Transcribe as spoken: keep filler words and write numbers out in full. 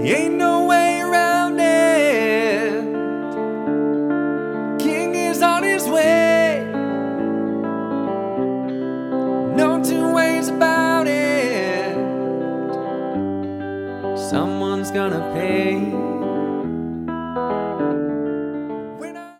Ain't no way around it. King is on his way. No two ways about it. Someone's gonna pay.